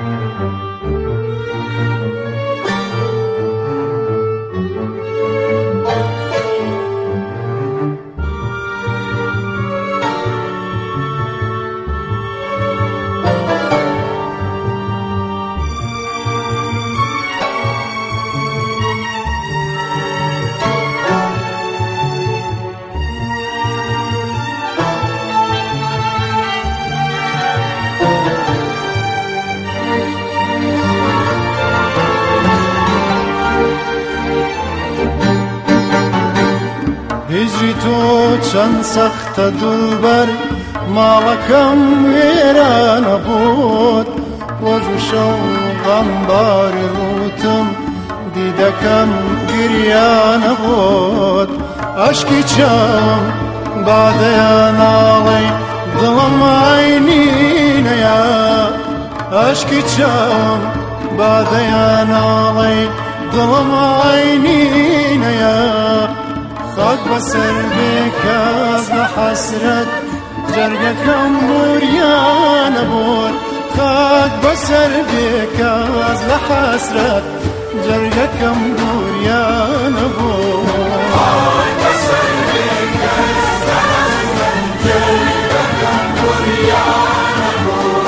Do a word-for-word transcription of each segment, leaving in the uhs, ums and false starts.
هجری تۆ چەند سەختە دڵبەر ماڵەکەم وێرانە بووت ڕۆژ و شەو غەمباری ڕوتم دیدەکەم گریانە بووت ئاشکی چاوم بادەیە ناڵێ دڵم عینینەیە ئاشکی چاوم بادەیە ناڵێ دڵم عینینەیە خاک بەسەر بێ کەس لە حەسرەت جەرگەکەم بوریانە بووت خاک بەسەر بێ کەس لە حەسرەت جەرگەکەم بوریانە بووت خاک بەسەر بێ کەس لە حەسرەت جەرگەکەم بوریانە بووت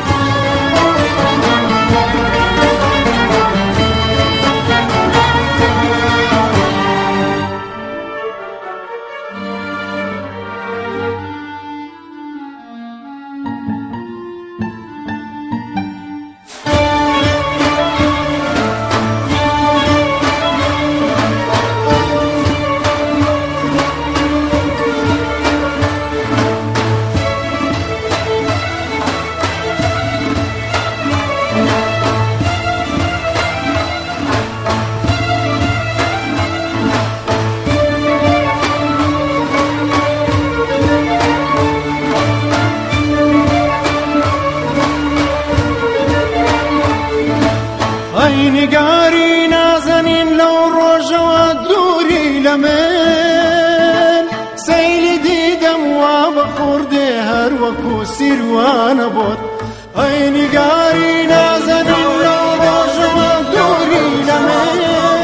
نگاری نازنین لەو ڕۆژەوە دووری لە من سەیلی دیدەم وا بەخوردێ هەر وەکو سیروانە بۆت ئەی نگاری نازنین لەو ڕۆژەوە دووری لە من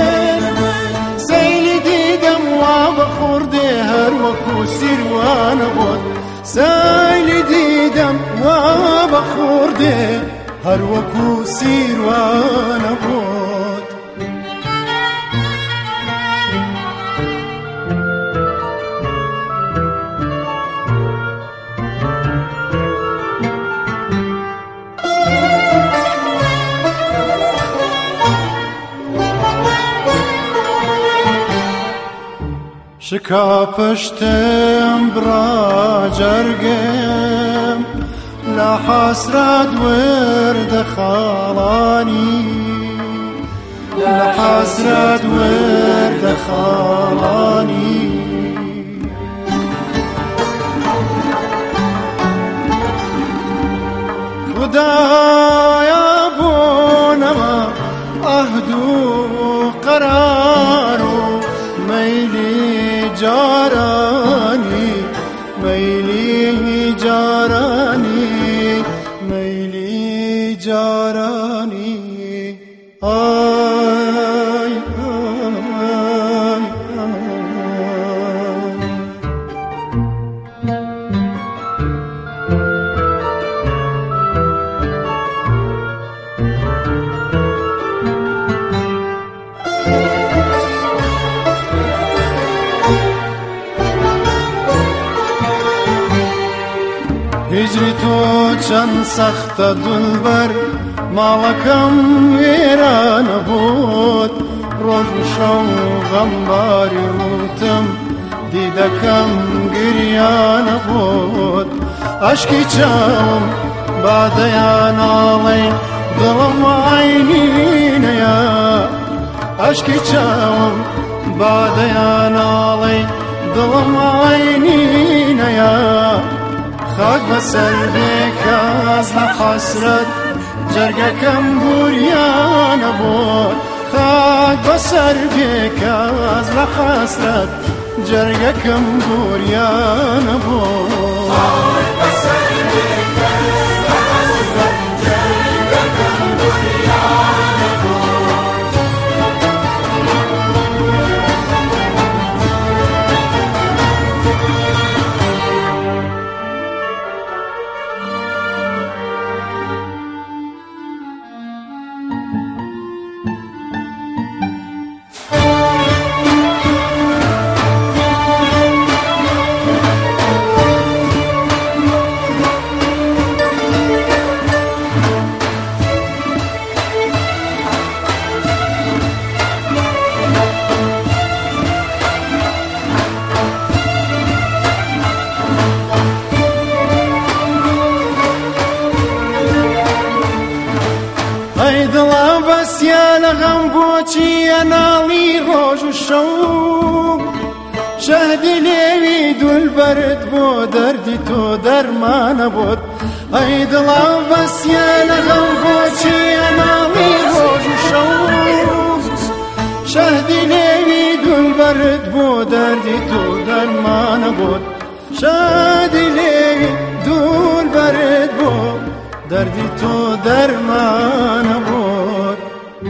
سەیلی دیدەم وا بەخوردێ هەر وەکو سیروانە بۆت سەیلی دیدەم وا بەخوردێ هەر وەکو سیروانە بووت شکا پشتم بڕا جەرگم لە حەسرەت وردە خاڵانی لە حەسرەت وردە خاڵانی خودایە بۆ نەما ئەهد و قەرار و مەیلی جارانی مەیلی جارانی مەیلی جارانی ئای ئای هجری تۆ چەند سەختە دولبەر ماڵەکەم وێرانە بووت ڕۆژ و شەو غەمباری ڕوتم دیدەکەم گریانە بووت ئاشکی چاوم بادەیە ناڵێ دڵم عینینەیە ئاشکی چاوم بادەیە ناڵێ دڵم عینینەیە خاک بەسەر بێ کەس لە حەسرەت جەرگەکەم بوریانە بووت خاک بەسەر بێ کەس لە حەسرەت جەرگەکەم بوریانە بووت خاک بەسەر بێ کەس لە حەسرەت جەرگەکەم ئەی دڵە بەسیە لە غەم بۆچی ئەناڵی ڕۆژ و شەو شەهدی لێوی دولبەرت بۆ دەردی تۆ دەرمانە بۆت ئەی دڵە بەسیە لە غەم بۆچی ئەناڵی ڕۆژ و شەو شەهدی لێوی دولبەرت بۆ دەردی تۆ دەرمانە بۆت شەهدی لێوی دولبەرت بۆ دەردی تۆ دەرمانە بۆت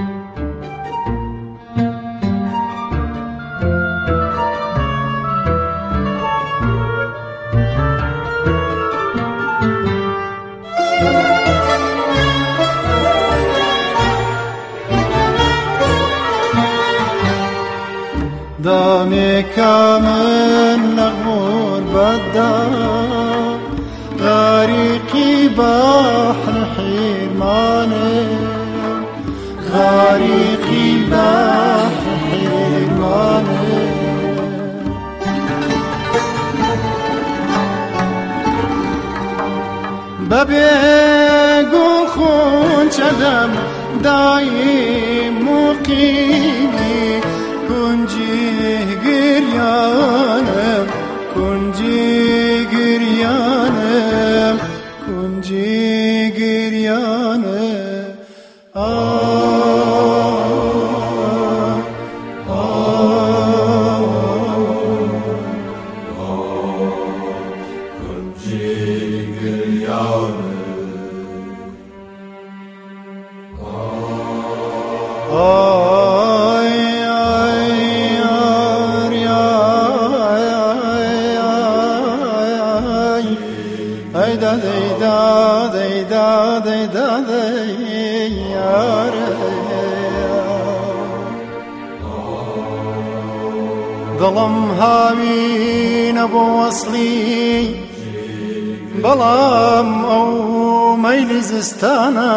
دامێکە من لە غوربەتدا غاریقی بەحر حیرمانم غاریقی بەحر حیرمانم بەبێ گوڵ خونچە دەم دایم موقیمی کنجی گریانم کنجی گریانم کنجی گریانم آه آه کنجی گریانم آه ay da day da day da day da day yar ظلم هاوین ابو وصلی بلام او میل زستانا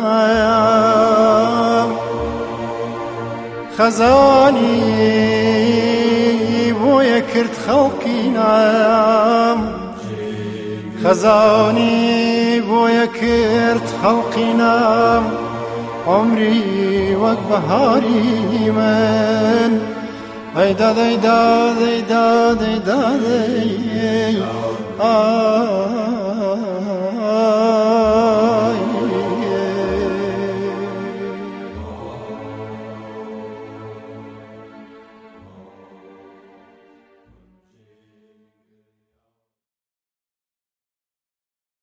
خزانی بو یکرد خلقی نام خزانی بۆ یەکرد خەڵقی نام عمری وەک بەهاری من ئەیدا دەیدا دەیدا دەیدا دەی